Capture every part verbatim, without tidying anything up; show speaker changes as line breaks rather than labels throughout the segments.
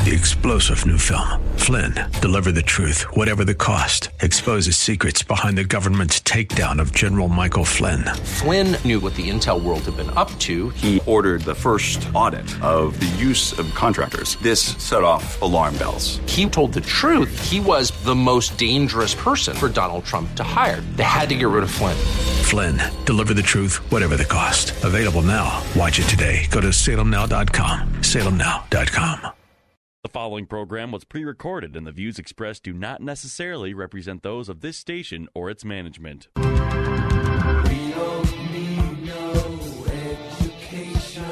The explosive new film, Flynn, deliver the truth, whatever the cost, exposes secrets behind the government's takedown of General Michael Flynn.
Flynn knew what the intel world had been up to.
He ordered the first audit of the use of contractors. This set off alarm bells.
He told the truth. He was the most dangerous person for Donald Trump to hire. They had to get rid of Flynn.
Flynn, deliver the truth, whatever the cost. Available now. Watch it today. Go to salem now dot com. salem now dot com.
The following program was pre-recorded, and the views expressed do not necessarily represent those of this station or its management.
We don't need no education.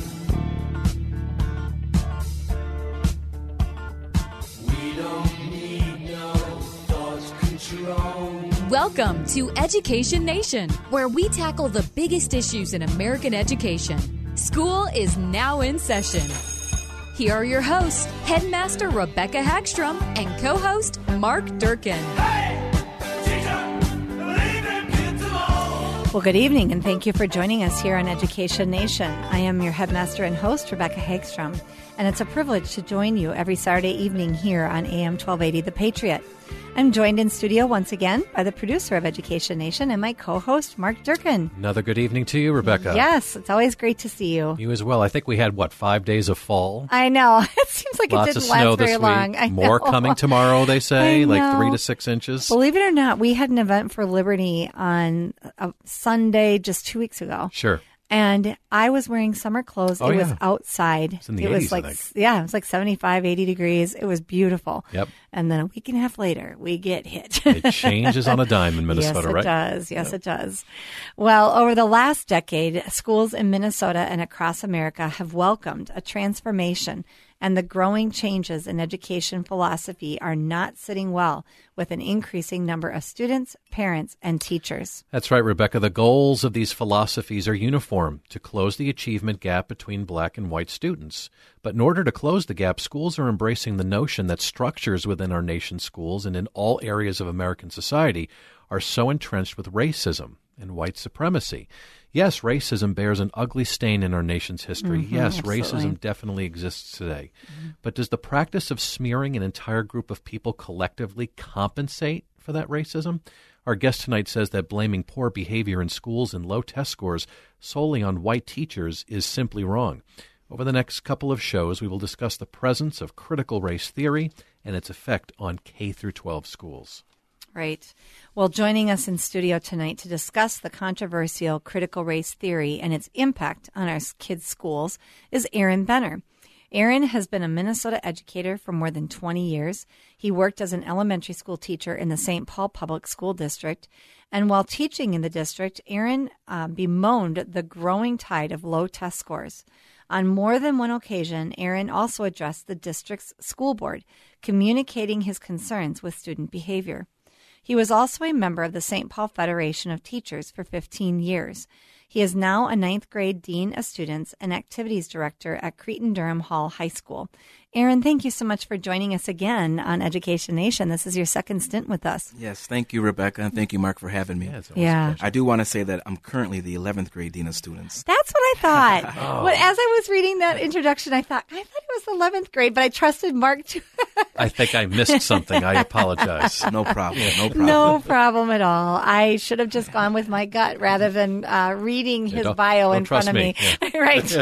We don't need no thought control.
Welcome to Education Nation, where we tackle the biggest issues in American education. School is now in session. Here are your hosts, Headmaster Rebecca Hagstrom and co-host Mark Durkin.
Hey, teacher, believe in kids of all.
Well, good evening, and thank you for joining us here on Education Nation. I am your Headmaster and host, Rebecca Hagstrom, and it's a privilege to join you every Saturday evening here on A M twelve eighty The Patriot. I'm joined in studio once again by the producer of Education Nation and my co-host, Mark Durkin.
Another good evening to you, Rebecca.
Yes, it's always great to see you.
You as well. I think we had, what, five days of fall?
I know. It seems like
Lots
it didn't
of snow
last very
this
long.
week.
I
More
know.
coming tomorrow, they say,
I
like
know.
three to six inches.
Believe it or not, we had an event for Liberty on a Sunday just two weeks ago.
Sure.
And I was wearing summer clothes.
Oh,
it
yeah.
was outside.
It's in the
it was
eighties, I
like,
think.
yeah, it was like seventy-five, eighty degrees. It was beautiful.
Yep.
And then a week and a half later, we get hit.
It changes on a dime in Minnesota,
yes, it
right?
does. Yes,
Yep.
it does. Well, over the last decade, schools in Minnesota and across America have welcomed a transformation, and the growing changes in education philosophy are not sitting well with an increasing number of students, parents, and teachers.
That's right, Rebecca. The goals of these philosophies are uniform, to close the achievement gap between black and white students. But in order to close the gap, schools are embracing the notion that structures within our nation's schools and in all areas of American society are so entrenched with racism and white supremacy. Yes, racism bears an ugly stain in our nation's history.
Mm-hmm,
yes,
absolutely.
racism definitely exists today. Mm-hmm. But does the practice of smearing an entire group of people collectively compensate for that racism? Our guest tonight says that blaming poor behavior in schools and low test scores solely on white teachers is simply wrong. Over the next couple of shows, we will discuss the presence of critical race theory and its effect on K through twelve schools.
Right. Well, joining us in studio tonight to discuss the controversial critical race theory and its impact on our kids' schools is Aaron Benner. Aaron has been a Minnesota educator for more than twenty years. He worked as an elementary school teacher in the Saint Paul Public School District. And while teaching in the district, Aaron uh, bemoaned the growing tide of low test scores. On more than one occasion, Aaron also addressed the district's school board, communicating his concerns with student behavior. He was also a member of the Saint Paul Federation of Teachers for fifteen years. He is now a ninth grade Dean of Students and Activities Director at Cretin-Durham Hall High School. Aaron, thank you so much for joining us again on Education Nation. This is your second stint with us.
Yes, thank you, Rebecca, and thank you, Mark, for having me.
Yeah, it's always
Yeah.
a pleasure.
I do want to say that I'm currently the eleventh grade Dean of Students.
That's what I thought.
Oh.
Well, as I was reading that introduction, I thought, I thought it was eleventh grade, but I trusted Mark to...
I think I missed something. I apologize.
No problem, no problem.
No problem at all. I should have just gone with my gut rather than uh, reading his
don't-
bio
don't
in front
trust
of me.
me.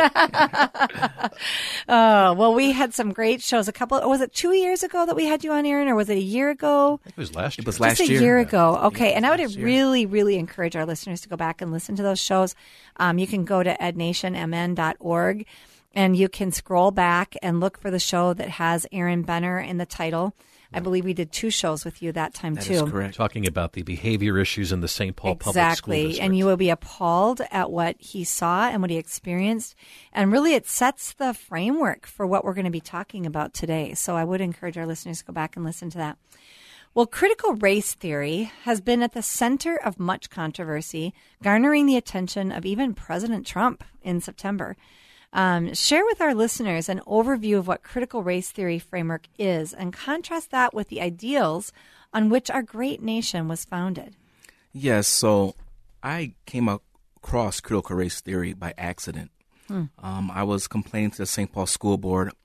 Right. Oh, well, we had some great shows. A couple, was it two years ago that we had you on, Aaron, or was it a year ago?
It was last year.
It was last
Just a
year.
year ago. Okay.
Yeah,
And I would
last year.
really, really encourage our listeners to go back and listen to those shows. Um, you can go to ed nation m n dot org and you can scroll back and look for the show that has Aaron Benner in the title. I believe we did two shows with you that time,
That
too.
is correct.
Talking about the behavior issues in the Saint Paul Public School
Exactly.
District.
And you will be appalled at what he saw and what he experienced. And really, it sets the framework for what we're going to be talking about today. So I would encourage our listeners to go back and listen to that. Well, critical race theory has been at the center of much controversy, garnering the attention of even President Trump in September. Um, share with our listeners an overview of what critical race theory framework is and contrast that with the ideals on which our great nation was founded.
Yes, so I came across critical race theory by accident. Hmm. Um, I was complaining to the Saint Paul School Board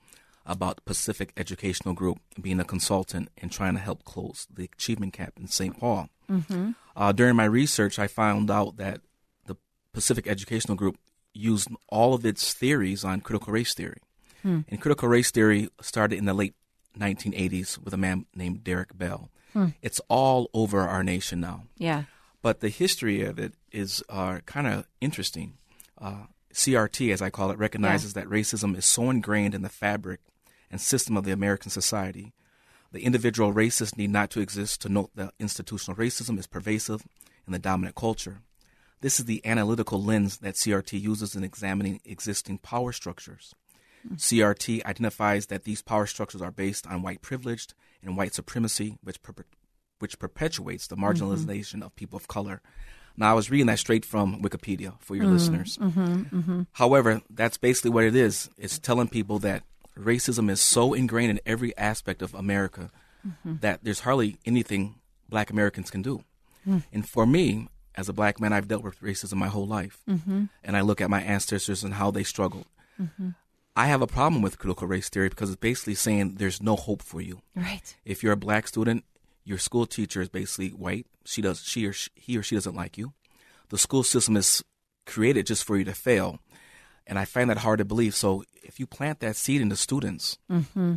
about Pacific Educational Group, being a consultant and trying to help close the achievement gap in Saint Paul.
Mm-hmm.
Uh, during my research, I found out that the Pacific Educational Group used all of its theories on critical race theory. Hmm. And critical race theory started in the late nineteen eighties with a man named Derek Bell. Hmm. It's all over our nation now.
Yeah.
But the history of it is uh, kind of interesting. Uh, C R T, as I call it, recognizes yeah. that racism is so ingrained in the fabric and system of the American society. The individual racist need not to exist to note that institutional racism is pervasive in the dominant culture. This is the analytical lens that C R T uses in examining existing power structures. Mm-hmm. C R T identifies that these power structures are based on white privilege and white supremacy, which per- which perpetuates the marginalization mm-hmm. of people of color. Now, I was reading that straight from Wikipedia for your mm-hmm. listeners.
Mm-hmm. Mm-hmm.
However, that's basically what it is. It's telling people that racism is so ingrained in every aspect of America mm-hmm. that there's hardly anything black Americans can do. Mm. And for me, as a black man, I've dealt with racism my whole life. Mm-hmm. And I look at my ancestors and how they struggled. Mm-hmm. I have a problem with critical race theory because it's basically saying there's no hope for you.
Right.
If you're a black student, your school teacher is basically white. She does, she or she, he or she doesn't like you. The school system is created just for you to fail. And I find that hard to believe. So if you plant that seed into students, mm-hmm.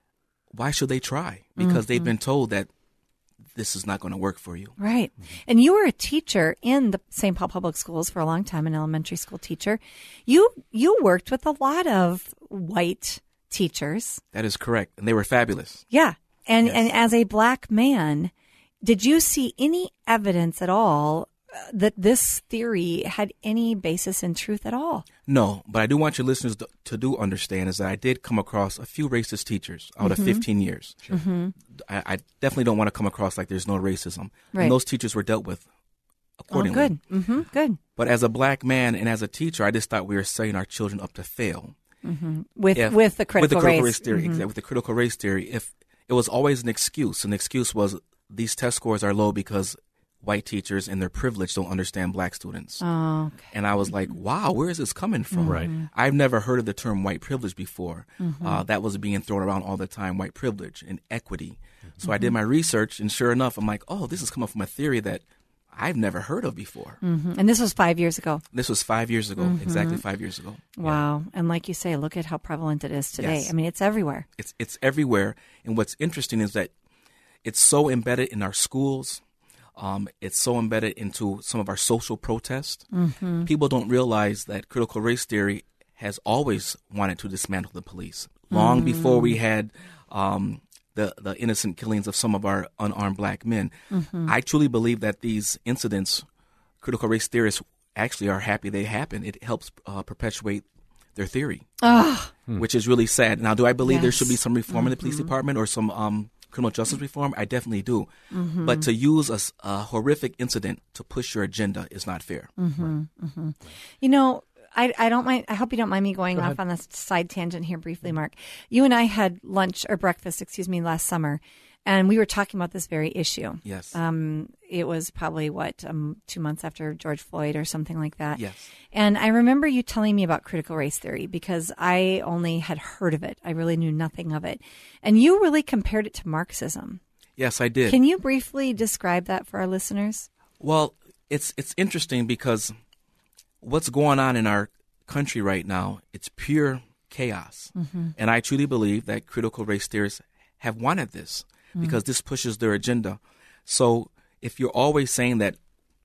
why should they try? Because mm-hmm. they've been told that this is not going to work for you.
Right. And you were a teacher in the Saint Paul Public Schools for a long time, an elementary school teacher. You you worked with a lot of white teachers.
That is correct. And they were fabulous.
Yeah. And
Yes.
and as a black man, did you see any evidence at all uh, that this theory had any basis in truth at all?
No, but I do want your listeners to, to do understand is that I did come across a few racist teachers out
Mm-hmm.
of fifteen years.
Sure. Mm-hmm.
I, I definitely don't want to come across like there's no racism.
Right.
And those teachers were dealt with accordingly.
Oh, good. Mm-hmm. Good.
But as a black man and as a teacher, I just thought we were setting our children up to fail.
Mm-hmm. With
If-
with the critical,
with the critical
race.
race, theory,
Mhm.
exactly, with the critical race theory, if it was always an excuse, an excuse was these test scores are low because white teachers and their privilege don't understand black students.
Oh, okay.
And I was like, wow, where is this coming from?
Right.
I've never heard of the term white privilege before.
Mm-hmm.
Uh, that was being thrown around all the time, white privilege and equity. So I did my research, and sure enough, I'm like, oh, this is coming from a theory that I've never heard of before.
Mm-hmm. And this was five years ago.
This was five years ago,
Mm-hmm.
exactly five years ago.
Wow. And like you say, look at how prevalent it is today.
Yes.
I mean, it's everywhere.
It's it's everywhere. And what's interesting is that it's so embedded in our schools. Um, it's so embedded into some of our social protests.
Mm-hmm.
People don't realize that critical race theory has always wanted to dismantle the police. Long
Mm.
before we had um, the, the innocent killings of some of our unarmed black men.
Mm-hmm.
I truly believe that these incidents, critical race theorists actually are happy they happen. It helps uh, perpetuate their theory,
Oh,
which is really sad. Now, do I believe there
Yes.
should be some reform in the
Mm-hmm.
police department or some um, criminal justice reform? I definitely do.
Mm-hmm.
But to use a, s- a horrific incident to push your agenda is not fair.
Mm-hmm. Mm-hmm. You know, I, I don't mind. I hope you don't mind me going off on this side tangent here briefly, Mark. You and I had lunch or breakfast, excuse me, last summer, and we were talking about this very issue.
Yes.
Um, it was probably what um, two months after George Floyd or something like that.
Yes.
And I remember you telling me about critical race theory because I only had heard of it. I really knew nothing of it, and you really compared it to Marxism.
Yes, I did.
Can you briefly describe that for our listeners?
Well, it's it's interesting because what's going on in our country right now, it's pure chaos.
Mm-hmm.
And I truly believe that critical race theorists have wanted this because this pushes their agenda. So if you're always saying that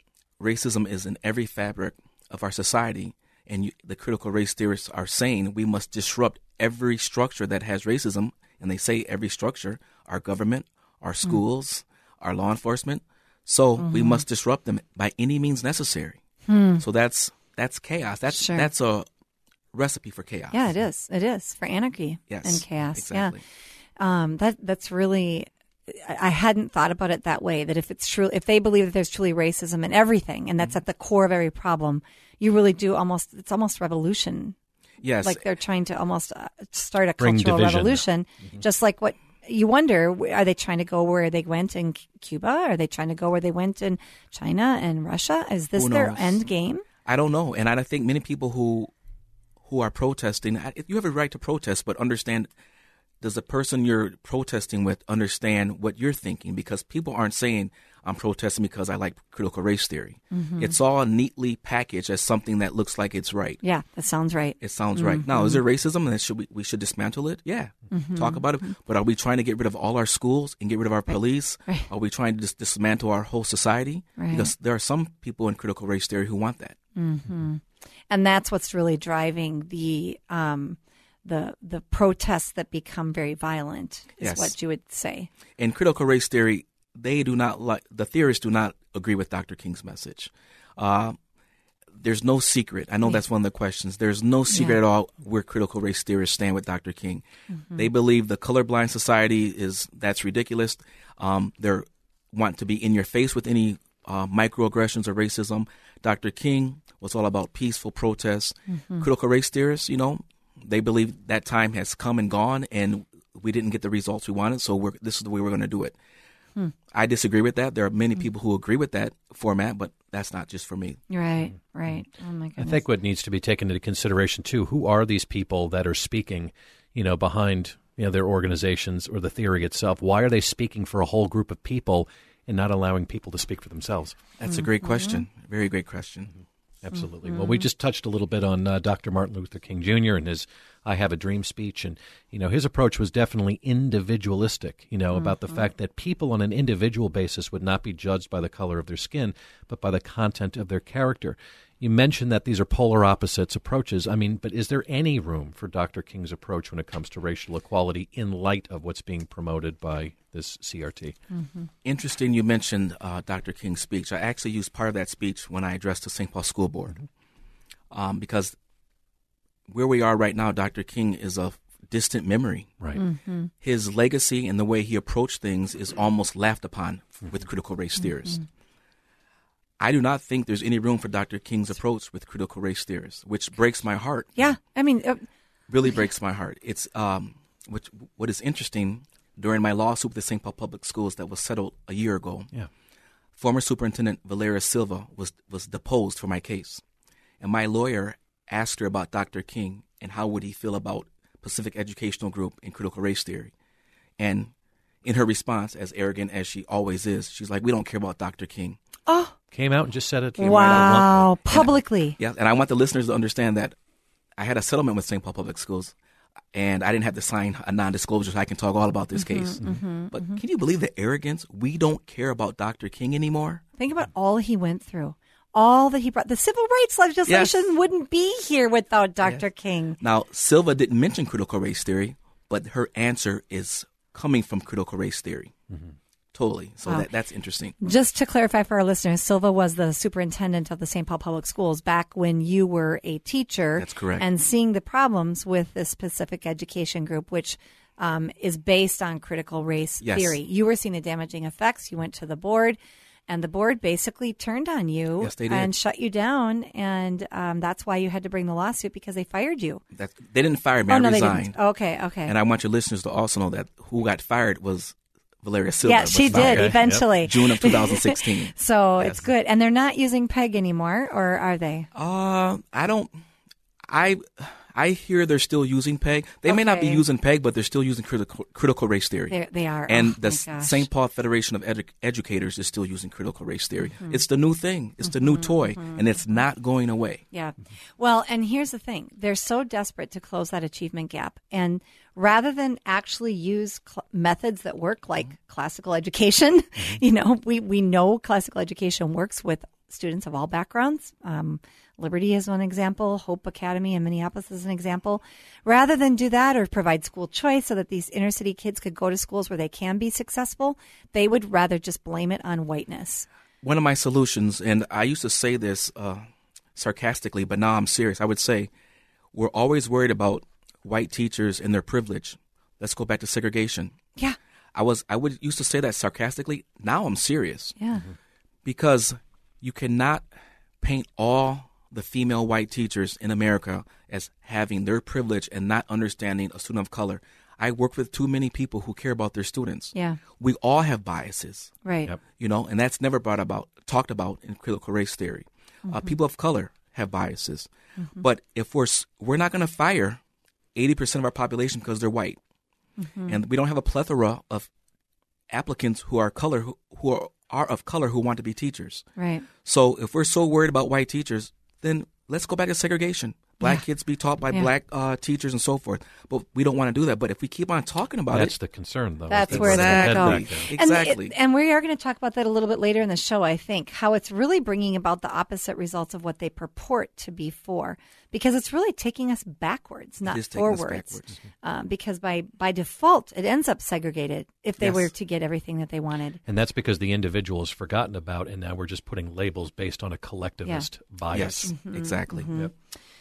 racism is in every fabric of our society, and you, the critical race theorists are saying we must disrupt every structure that has racism, and they say every structure, our government, our schools, our law enforcement, so we must disrupt them by any means necessary. So that's that's chaos. That's
Sure.
that's a recipe for chaos.
Yeah, it is. It is for anarchy
Yes,
and chaos.
exactly.
Yeah, um, that that's really. I I hadn't thought about it that way. That if it's true, if they believe that there's truly racism in everything, and that's at the core of every problem, you really do almost. It's almost revolution.
Yes.
Like they're trying to almost uh, start a
Bring
cultural
division.
revolution, just like what you wonder: are they trying to go where they went in Cuba? Are they trying to go where they went in China and Russia? Is this
Who
their
knows?
end game?
I don't know, and I think many people who who are protesting, I- you have a right to protest, but understand does the person you're protesting with understand what you're thinking? Because people aren't saying, I'm protesting because I like critical race theory. Mm-hmm. It's all neatly packaged as something that looks like it's right.
Yeah, that sounds right.
It sounds
mm-hmm.
right. Now, is there racism and should we, we should dismantle it? Yeah. Mm-hmm. Talk about it. But are we trying to get rid of all our schools and get rid of our
right.
police?
Right.
Are we trying to just dismantle our whole society?
Right.
Because there are some people in critical race theory who want that.
Mm-hmm. And that's what's really driving the um, the the protests that become very violent, is
yes.
what you would say.
In critical race theory, they do not like, the theorists do not agree with Doctor King's message. Uh, there's no secret. I know right. that's one of the questions. There's no secret yeah. at all where critical race theorists stand with Doctor King. Mm-hmm. They believe the colorblind society is, that's ridiculous. Um, they want to be in your face with any uh, microaggressions or racism. Doctor King was all about peaceful protests. Mm-hmm. Critical race theorists, you know, they believe that time has come and gone and we didn't get the results we wanted, so we're, this is the way we're going to do it. Hmm. I disagree with that. There are many people who agree with that format, but that's not just for me.
Right, right. Oh, my goodness.
I think what needs to be taken into consideration, too, who are these people that are speaking, you know, behind, you know, their organizations or the theory itself? Why are they speaking for a whole group of people and not allowing people to speak for themselves?
That's mm-hmm. a great question. Very great question.
Mm-hmm. Absolutely. Mm-hmm. Well, we just touched a little bit on uh, Doctor Martin Luther King Junior and his I Have a Dream speech. And, you know, his approach was definitely individualistic, you know, mm-hmm. about the fact that people on an individual basis would not be judged by the color of their skin, but by the content of their character. You mentioned that these are polar opposites approaches. I mean, but is there any room for Doctor King's approach when it comes to racial equality in light of what's being promoted by this C R T?
Mm-hmm. Interesting you mentioned uh, Doctor King's speech. I actually used part of that speech when I addressed the Saint Paul School Board. Mm-hmm. Um, because where we are right now, Doctor King is a distant memory.
Right.
Mm-hmm.
His legacy and the way he approached things is almost laughed upon mm-hmm. with critical race mm-hmm. theorists. I do not think there's any room for Doctor King's approach with critical race theorists, which breaks my heart.
Yeah, I mean, uh,
really breaks my heart. It's um, which what is interesting during my lawsuit with the Saint Paul Public Schools that was settled a year ago.
Yeah,
former Superintendent Valeria Silva was was deposed for my case, and my lawyer asked her about Doctor King and how would he feel about Pacific Educational Group and critical race theory, and in her response, as arrogant as she always is, she's like, "We don't care about Doctor King."
Oh.
Came out and just said it.
Wow, right publicly.
And I, yeah, and I want the listeners to understand that I had a settlement with Saint Paul Public Schools, and I didn't have to sign a non-disclosure so I can talk all about this
mm-hmm,
case.
Mm-hmm,
but
mm-hmm.
can you believe the arrogance? We don't care about Doctor King anymore.
Think about all he went through, all that he brought. The civil rights legislation yes. wouldn't be here without Doctor Yes. King.
Now, Silva didn't mention critical race theory, but her answer is coming from critical race theory. Mm-hmm. Totally. So
wow.
that, that's interesting.
Just to clarify for our listeners, Silva was the superintendent of the Saint Paul Public Schools back when you were a teacher.
That's correct.
And seeing the problems with this Pacific Education Group, which um, is based on critical race
yes.
theory. You were seeing the damaging effects. You went to the board, and the board basically turned on you
yes, they did.
and shut you down. And um, that's why you had to bring the lawsuit, because they fired you.
That, they didn't fire me.
Oh,
I
no,
resigned.
they didn't. Okay, okay.
And I want your listeners to also know that who got fired was Valeria Silva.
Yeah, she did
okay.
eventually.
Yep. June of two thousand sixteen.
So
yes.
it's good. And they're not using PEG anymore, or are they?
Uh, I don't. I I hear they're still using PEG. They okay. may not be using PEG, but they're still using critical critical race theory.
They're, they are.
And
oh,
the Saint Paul Federation of Edu- Educators is still using critical race theory. Mm-hmm. It's the new thing. It's the new
mm-hmm,
toy,
mm-hmm.
and it's not going away.
Yeah. Well, and here's the thing. They're so desperate to close that achievement gap. And rather than actually use cl- methods that work, like mm-hmm. classical education, mm-hmm. you know, we, we know classical education works with students of all backgrounds. Um, Liberty is one example. Hope Academy in Minneapolis is an example. Rather than do that or provide school choice so that these inner city kids could go to schools where they can be successful, they would rather just blame it on whiteness.
One of my solutions, and I used to say this uh, sarcastically, but now I'm serious. I would say we're always worried about white teachers and their privilege. Let's go back to segregation.
Yeah.
I was I would used to say that sarcastically. Now I'm serious.
Yeah. Mm-hmm.
Because you cannot paint all the female white teachers in America as having their privilege and not understanding a student of color. I work with too many people who care about their students.
Yeah.
We all have biases.
Right.
Yep.
You know, and that's never brought about, talked about in critical race theory. Mm-hmm. Uh, people of color have biases. Mm-hmm. But if we're, we're not going to fire eighty percent of our population because they're white.
Mm-hmm.
And we don't have a plethora of applicants who are color who, who are, are of color who want to be teachers.
Right.
So if we're so worried about white teachers, then let's go back to segregation. Black
Yeah.
kids be taught by
Yeah.
black uh, teachers and so forth. But we don't want to do that. But if we keep on talking about
That's
it,
the concern, though.
That's
is that
where it's
we're
gonna
headed
go.
back there.
And
exactly.
it- And, we are going to talk about that a little bit later in the show, I think, how it's really bringing about the opposite results of what they purport to be for, because it's really taking us backwards, not
is taking us
forwards.
backwards.
Um, because by, by default, it ends up segregated if they
Yes.
were to get everything that they wanted.
And that's because the individual is forgotten about, and now we're just putting labels based on a collectivist bias.
yes,
Mm-hmm.
exactly.
Yep.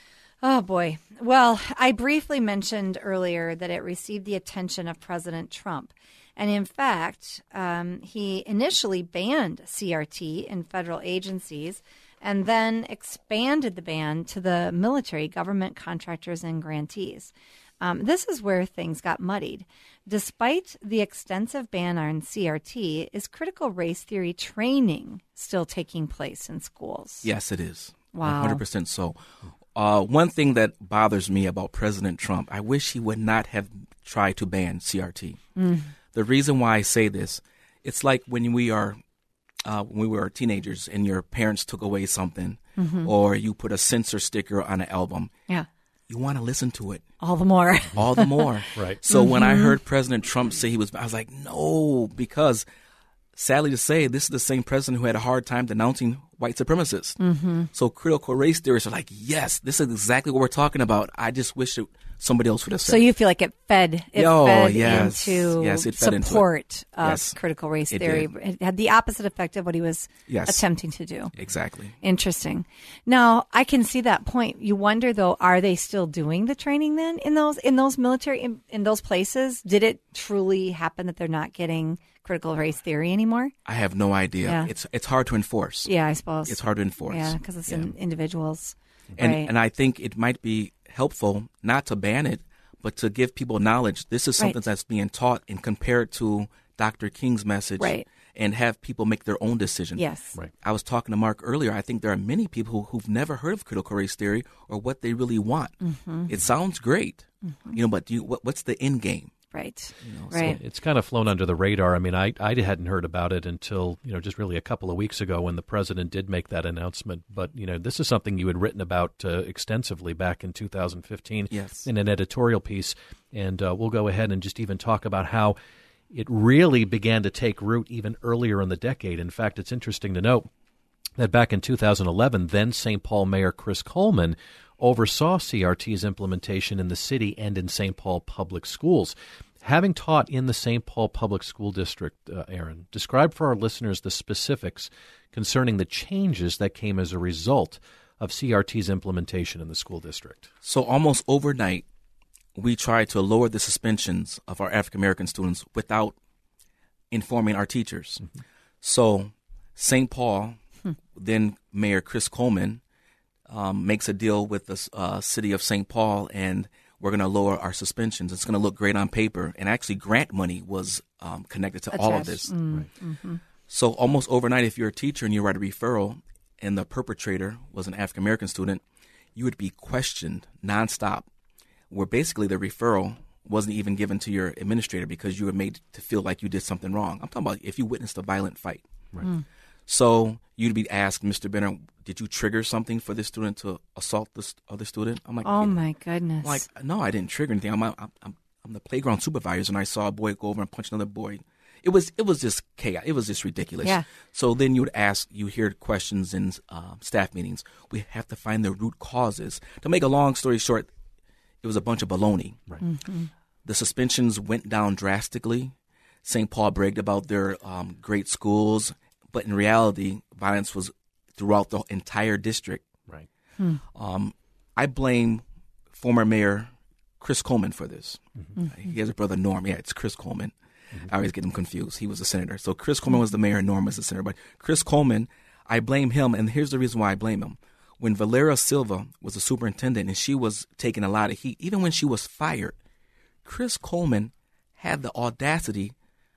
Oh, boy. Well, I briefly mentioned earlier that it received the attention of President Trump. And in fact, um, he initially banned C R T in federal agencies and then expanded the ban to the military, government contractors, and grantees. Um, this is where things got muddied. Despite the extensive ban on C R T, is critical race theory training still taking place in schools?
Yes, it is.
Wow.
one hundred percent so. Uh, one thing that bothers me about President Trump, I wish he would not have tried to ban C R T.
Mm.
The reason why I say this, it's like when we are, uh, when we were teenagers and your parents took away something,
Mm-hmm.
or you put a censor sticker on an album.
Yeah.
You want to listen to it
All the more.
all the more.
Right.
So when
Mm-hmm.
I heard President Trump say he was, I was like, no, because sadly to say, this is the same president who had a hard time denouncing white supremacists.
Mm-hmm.
So critical race theorists are like, yes, this is exactly what we're talking about. I just wish it, somebody else would have said
So
it.
you feel like it fed, it
Oh,
fed
yes.
into
Yes, it fed into it.
support of
Yes,
critical race
it
theory.
did.
It had the opposite effect of what he was
Yes.
attempting to do.
Exactly.
Interesting. Now, I can see that point. You wonder, though, are they still doing the training then in those in those military in, in those places? Did it truly happen that they're not getting critical race theory anymore?
I have no idea.
Yeah.
It's it's hard to enforce.
Yeah, I suppose
It's hard to enforce.
Yeah, because it's
Yeah.
in individuals.
And
right.
and I think it might be helpful not to ban it, but to give people knowledge. This is something
Right.
that's being taught and compared to Doctor King's message,
Right.
and have people make their own decision.
Yes.
Right.
I was talking to Mark earlier. I think there are many people who, who've never heard of critical race theory or what they really want.
Mm-hmm.
It sounds great, you know, but do you, what, what's the end game?
Right.
know, so-
right.
It's kind of flown under the radar. I mean, I, I hadn't heard about it until, you know, just really a couple of weeks ago when the president did make that announcement. But, you know, this is something you had written about uh, extensively back in two thousand fifteen
Yes.
in an editorial piece. And uh, we'll go ahead and just even talk about how it really began to take root even earlier in the decade. In fact, it's interesting to note that back in two thousand eleven, then Saint Paul Mayor Chris Coleman oversaw C R T's implementation in the city and in Saint Paul public schools. Having taught in the Saint Paul Public School District, uh, Aaron, describe for our listeners the specifics concerning the changes that came as a result of C R T's implementation in the school district.
So almost overnight, we tried to lower the suspensions of our African American students without informing our teachers.
Mm-hmm.
So Saint Paul,
Hmm.
then Mayor Chris Coleman, um, makes a deal with the uh, city of Saint Paul, and we're going to lower our suspensions. It's going to look great on paper. And actually, grant money was um, connected to all of
Attached.
this.
Mm, mhm.
So almost overnight, if you're a teacher and you write a referral and the perpetrator was an African American student, you would be questioned nonstop, where basically the referral wasn't even given to your administrator because you were made to feel like you did something wrong. I'm talking about if you witnessed a violent fight.
Right.
Mm.
So you'd be asked, Mister Benner, did you trigger something for this student to assault this other student? I'm like,
Oh,
yeah.
my goodness.
I'm like, no, I didn't trigger anything. I'm, I'm, I'm, I'm the playground supervisor, and I saw a boy go over and punch another boy. It was, it was just chaos. It was just ridiculous.
Yeah.
So then you would ask, you hear questions in uh, staff meetings. We have to find the root causes. To make a long story short, it was a bunch of baloney.
Right.
Mm-hmm.
The suspensions went down drastically. Saint Paul bragged about their um, great schools, but in reality, violence was throughout the entire district.
Right.
Hmm.
Um, I blame former Mayor Chris Coleman for this.
Mm-hmm.
He has a brother, Norm. Yeah, it's Chris Coleman. I always get him confused. He was a senator. So Chris Coleman was the mayor and Norm was the senator. But Chris Coleman, I blame him, and here's the reason why I blame him. When Valeria Silva was the superintendent and she was taking a lot of heat, even when she was fired, Chris Coleman had the audacity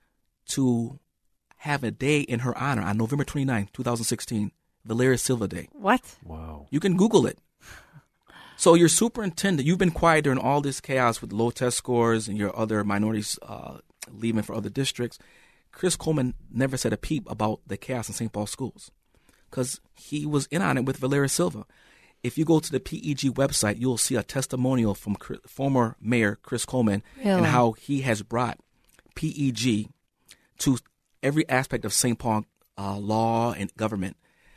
to have a day in her honor on November twenty-ninth, twenty sixteen, Valeria Silva Day.
What?
Wow.
You can Google it. So your superintendent, you've been quiet during all this chaos with low test scores and your other minorities uh, leaving for other districts. Chris Coleman never said a peep about the chaos in Saint Paul schools because he was in on it with Valeria Silva. If you go to the P E G website, you'll see a testimonial from Chris, former Mayor Chris Coleman
Really?
and how he has brought P E G to every aspect of Saint Paul uh, law and government.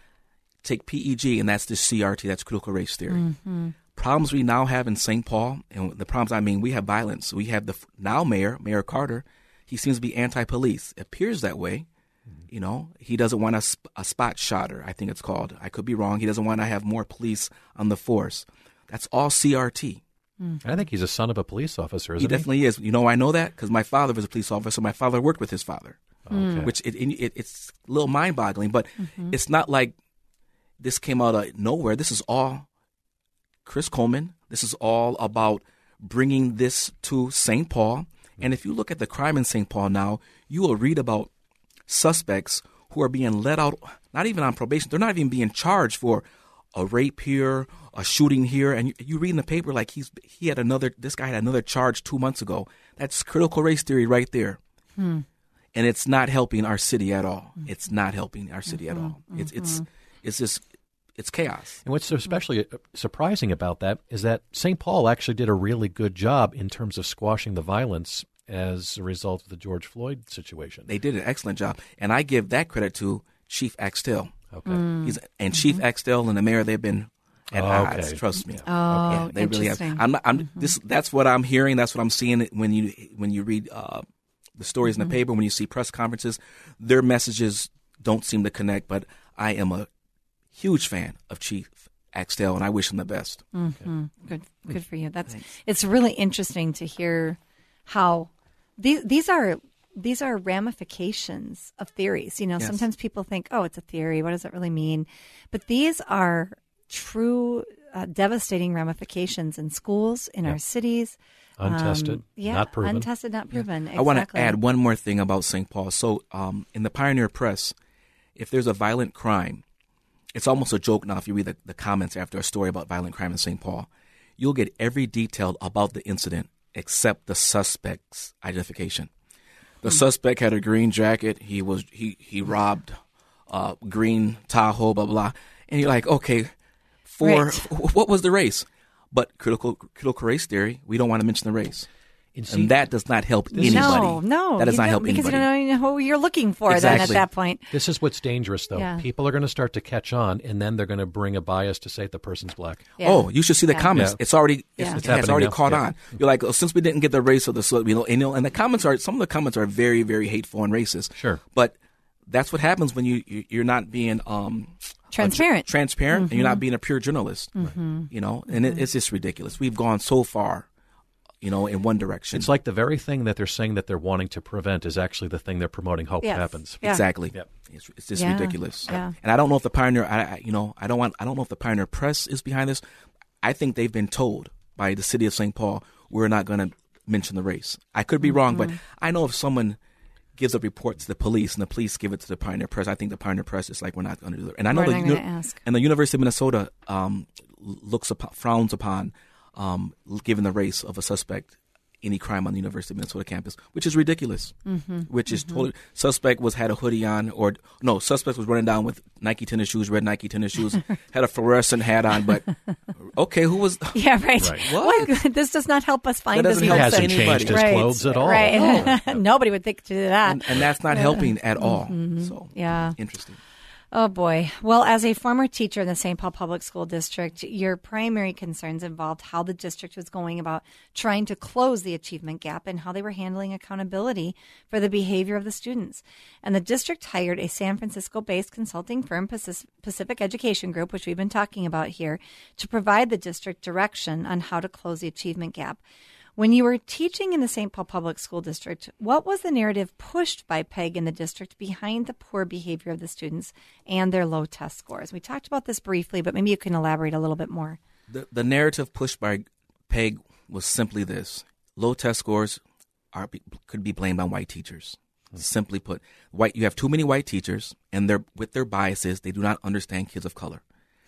Take P E G, and that's the C R T, that's critical race theory.
Mm-hmm.
Problems we now have in Saint Paul, and the problems I mean, we have violence. We have the now mayor, Mayor Carter. He seems to be anti-police. It appears that way. You know, he doesn't want a, sp- a spot shotter, I think it's called. I could be wrong. He doesn't want to have more police on the force. That's all C R T.
Mm-hmm. I think he's a son of a police officer, isn't
he?
He
definitely is. You know, I know that because my father was a police officer. My father worked with his father,
Okay.
which it, it, it's a little mind-boggling. But
Mm-hmm.
it's not like this came out of nowhere. This is all Chris Coleman. This is all about bringing this to Saint Paul. And if you look at the crime in Saint Paul now, you will read about suspects who are being let out, not even on probation. They're not even being charged for a rape here, a shooting here. And you, you read in the paper like he's he had another, this guy had another charge two months ago. That's critical race theory right there.
Hmm.
And it's not helping our city at all. It's not helping our city mm-hmm. at all. It's it's it's just it's chaos.
And what's especially surprising about that is that Saint Paul actually did a really good job in terms of squashing the violence as a result of the George Floyd situation.
They did an excellent job, and I give that credit to Chief Axtell.
Okay,
Mm.
He's and Chief mm-hmm. Axtell and the mayor, they've been at
Oh,
odds.
okay.
Trust me.
Oh,
Yeah, they really have.
interesting.
I'm not, I'm this. That's what I'm hearing. That's what I'm seeing when you when you read uh, the stories in the paper. When you see press conferences, their messages don't seem to connect. But I am a huge fan of Chief Axtell, and I wish him the best.
Mm-hmm. Good, good for you. That's it's really interesting to hear how these these are these are ramifications of theories. You know,
Yes.
sometimes people think, "Oh, it's a theory. What does it really mean?" But these are true, uh, devastating ramifications in schools, in
Yeah.
our cities.
Untested,
Um, yeah,
not proven.
untested, not proven.
I want to
Exactly.
add one more thing about Saint Paul. So, um, in the Pioneer Press, if there's a violent crime, it's almost a joke now if you read the, the comments after a story about violent crime in Saint Paul. You'll get every detail about the incident except the suspect's identification. The suspect had a green jacket. He was he he robbed uh, green Tahoe, blah blah. And you're like, okay, for
Right.
what was the race? But critical critical race theory, we don't want to mention the race.
And see-
And that does not help anybody.
No, no,
that does
you
not
don't-
help
because
anybody.
you don't even know who you're looking for. Then
Exactly.
at that point,
This is what's dangerous, though.
Yeah.
People are going to start to catch on, and then they're going to bring a bias to say the person's black.
Yeah.
Oh, you should see the
Yeah.
comments.
Yeah.
It's already it's,
Yeah.
it's,
It's
it's
happening
already
now.
caught
Yeah.
on. You're like, oh, since we didn't get the race of the so you know, and, you know, and the comments are some of the comments are very very hateful and racist.
Sure.
But that's what happens when you you- you're not being um
Transparent.
a tr- transparent, and
Mm-hmm.
you're not being a pure journalist. You know, and it, it's just ridiculous. We've gone so far, you know, in one direction.
It's like the very thing that they're saying that they're wanting to prevent is actually the thing they're promoting hope
Yes.
happens.
Yeah.
Exactly.
Yep.
It's, it's just
Yeah.
ridiculous.
Yeah.
And I don't know if the Pioneer, I, I, you know, I don't want, I don't know if the Pioneer Press is behind this. I think they've been told by the city of Saint Paul, we're not going to mention the race. I could be wrong, but I know if someone gives a report to the police and the police give it to the Pioneer Press, I think the Pioneer Press is like, we're not going to do it. And I know
We're
the
not
uni-
gonna ask.
and the University of Minnesota um, looks upon, frowns upon um, giving the race of a suspect any crime on the University of Minnesota campus, which is ridiculous.
Mm-hmm.
Which is totally suspect was had a hoodie on, or no, suspect was running down with Nike tennis shoes, red Nike tennis shoes, had a fluorescent hat on. But okay, who was?
Yeah, right.
Right.
What?
What? This does not help us find
That
this
doesn't
He
help
person.
hasn't
anybody.
changed his
Right.
clothes at all.
Right. Nobody would think to do that.
And, and that's not helping at all. So
Yeah.
interesting.
Oh, boy. Well, as a former teacher in the Saint Paul Public School District, your primary concerns involved how the district was going about trying to close the achievement gap and how they were handling accountability for the behavior of the students. And the district hired a San Francisco-based consulting firm, Pacis- Pacific Education Group, which we've been talking about here, to provide the district direction on how to close the achievement gap. When you were teaching in the Saint Paul Public School District, what was the narrative pushed by PEG in the district behind the poor behavior of the students and their low test scores? We talked about this briefly, but maybe you can elaborate a little bit more.
The the narrative pushed by PEG was simply this: low test scores are could be blamed on white teachers. Simply put, white you have too many white teachers, and they're with their biases, they do not understand kids of color.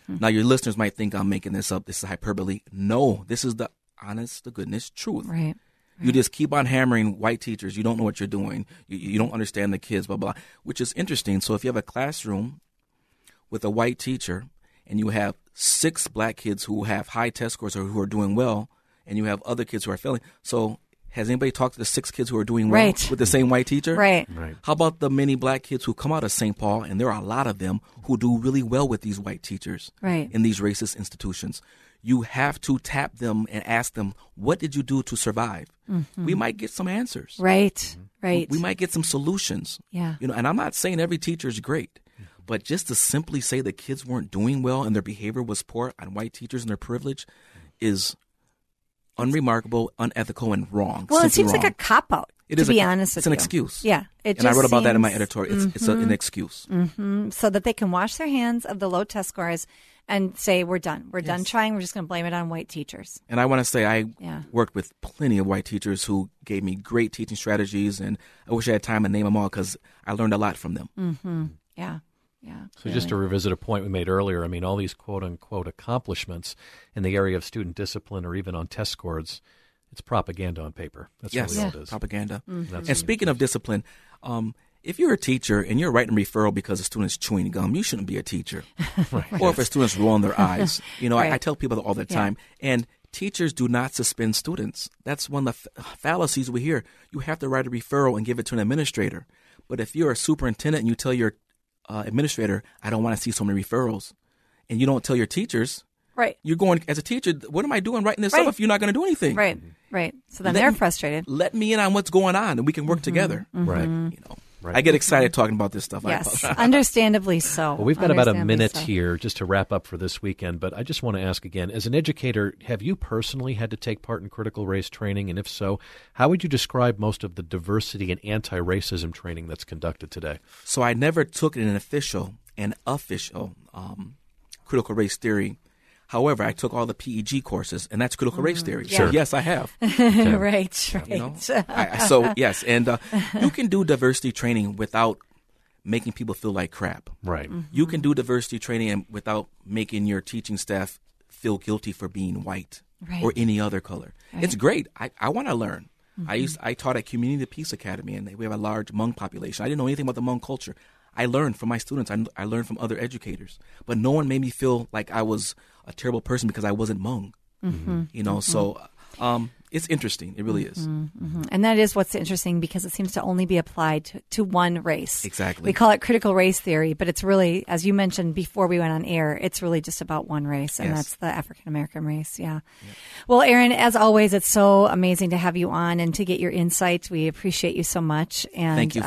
Mm-hmm. Now, your listeners might think I'm making this up. This is hyperbole. No, this is the honest to goodness truth.
Right.
You just keep on hammering white teachers. You don't know what you're doing. You, you don't understand the kids, blah, blah, which is interesting. So if you have a classroom with a white teacher and you have six black kids who have high test scores or who are doing well, and you have other kids who are failing. So has anybody talked to the six kids who are doing well
right.
with the same white teacher?
Right.
Right.
How about the many black kids who come out of Saint Paul, and there are a lot of them who do really well with these white teachers
right.
in these racist institutions? You have to tap them and ask them, what did you do to survive? Mm-hmm. We might get some answers.
Right, right.
We might get some solutions.
Yeah.
You know, and I'm not saying every teacher is great, but just to simply say that kids weren't doing well and their behavior was poor on white teachers and their privilege is unremarkable, unethical, and wrong.
Well, it
Simply
seems
wrong.
like a cop-out,
It
to
is
be
a,
honest with
It's an
you.
excuse.
Yeah. It
and I
just
wrote about that in my
seems-
editorial. It's,
mm-hmm.
it's a, an excuse.
Mm-hmm. So that they can wash their hands of the low test scores and say, we're done. We're done trying. We're just going to blame it on white teachers.
And I want to say I
Yeah.
worked with plenty of white teachers who gave me great teaching strategies, and I wish I had time to name them all because I learned a lot from them.
Mm-hmm. Yeah. Yeah.
So just to revisit a point we made earlier, I mean, all these quote-unquote accomplishments in the area of student discipline or even on test scores, it's propaganda on paper. That's
Yes,
really all it is.
propaganda.
Mm-hmm.
That's
And speaking of discipline, um, if you're a teacher and you're writing a referral because a student's chewing gum, you shouldn't be a teacher.
Right.
Or if a student's rolling their eyes. You know,
Right.
I, I tell people that all the
Yeah.
time. And teachers do not suspend students. That's one of the f- fallacies we hear. You have to write a referral and give it to an administrator. But if you're a superintendent and you tell your uh, administrator, I don't want to see so many referrals, and you don't tell your teachers,
Right.
you're going, as a teacher, what am I doing writing this
Right.
up if you're not going to do anything?
Right. Right. So then
Let
they're
me-
frustrated.
Let me in on what's going on, and we can work together.
Right.
You know,
Right.
I get excited talking about this stuff. I
Yes.
apologize.
Understandably so.
Well, we've got about a
Understandably
minute
so.
here just to wrap up for this weekend, but I just want to ask again, as an educator, have you personally had to take part in critical race training? And if so, how would you describe most of the diversity and anti-racism training that's conducted today?
So I never took an official and official um, critical race theory. However, I took all the P E G courses, and that's critical race theory.
Mm, Sure.
So yes, I have.
right. Right.
You know? I, so yes, and uh, you can do diversity training without making people feel like crap.
Right.
You can do diversity training and without making your teaching staff feel guilty for being white
Right.
or any other color.
Right.
It's great. I, I want to learn. I used I taught at Community Peace Academy, and we have a large Hmong population. I didn't know anything about the Hmong culture. I learned from my students. I, I learned from other educators. But no one made me feel like I was a terrible person because I wasn't Hmong.
Mm-hmm.
You know, so um, it's interesting. It really is.
Mm-hmm. And that is what's interesting because it seems to only be applied to, to one race.
Exactly.
We call it critical race theory, but it's really, as you mentioned before we went on air, it's really just about one race, and
Yes.
that's the African American race. Yeah. Well, Aaron, as always, it's so amazing to have you on and to get your insights. We appreciate you so much. And
Thank you